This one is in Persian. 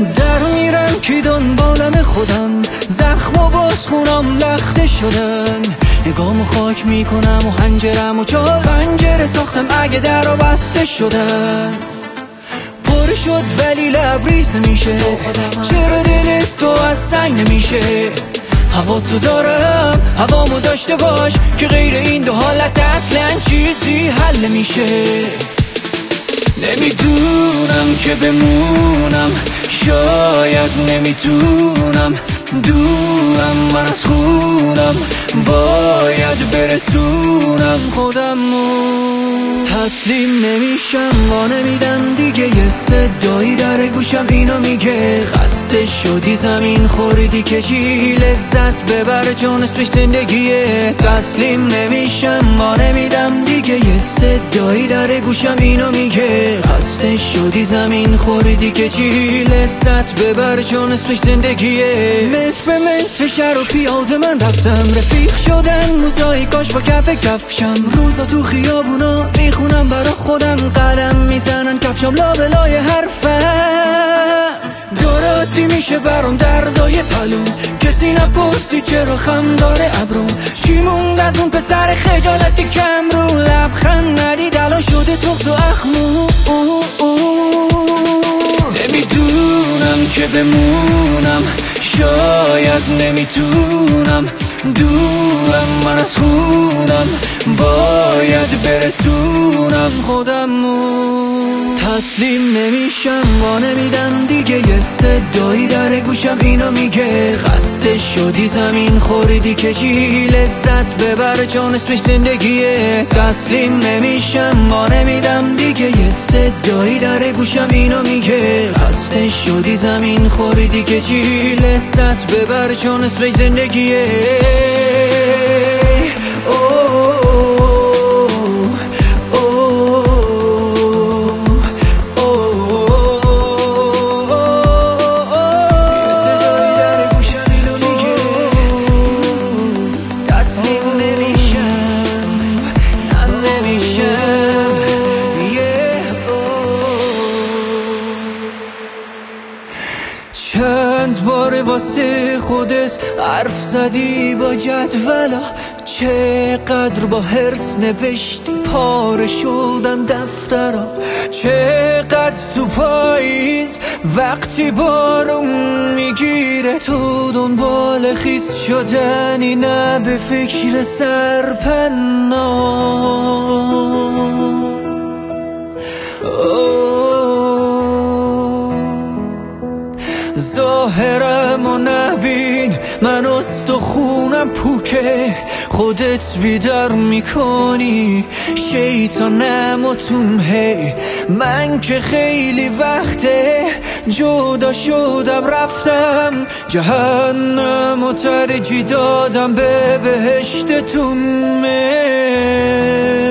در میرم که دنبالم خودم، زخم و باز خونم لخته شدن. نگامو خاک میکنم و هنجرم و چال پنجره ساختم اگه در رو بسته شدن. پر شد ولی لبریز نمیشه، چرا دل تو از سنگ نمیشه؟ هوا تو دارم، هوامو داشته باش که غیر این دو حالت اصلا چیزی حل نمیشه. نمیدونم که بمونم، شاید نمیتونم، دورم من از خونم، باید برسونم خودمو. تسلیم نمیشم و نمیدم دیگه، یه صدایی در گوشم اینو میگه خسته شدی زمین خوردی که چی لذت ببره چون اسمش زندگیه. تسلیم نمیشم و نمیدم دیگه، یه صدایی در گوشم اینو میگه خسته شدی زمین خوردی که چی لذت ببره چون اسمش زندگیه. متر به متر شهر و پیاده من رفتم، رفیق شدن موزاییکاش با کف کفشم. روزا تو خیابونا میخونم برا خودم، قدم میزنن کفشم لابلای حرفم. دارادی میشه برام دردای پلون، کسی نپرسی چرا خم داره ابرون. چی موند از اون پسر خجالتی کم رو لبخند ندید الان شده تخت و اخمو. نمیدونم که بمونم، شاید نمیتونم، دورم من از خونم، باید برسونم خودمو. تسلیم نمیشم و نمیدم دیگه، یه صدایی در گوشم اینو میگه خسته شدی زمین خوردی که چی لذت ببره چون اسمش زندگیه. تسلیم نمیشم و نمیدم دیگه، یه صدایی در گوشم اینو میگه خسته شدی زمین خوردی که چی لذت ببره چون اسمش زندگیه. چند بار واسه خودت حرف زدی با جدولا، چقدر با حرص نوشتی پاره شدن دفترا. چقدر تو پاییز وقتی بارون میگیره تو دنبال خیس شدنی، نه به فکر سرپنا. ظاهرم و نبین من استخونم پوکه، خودت بیدار میکنی شیطانم و تومه. من که خیلی وقته جدا شدم رفتم جهنم و ترجیح دادم به بهشت تومه.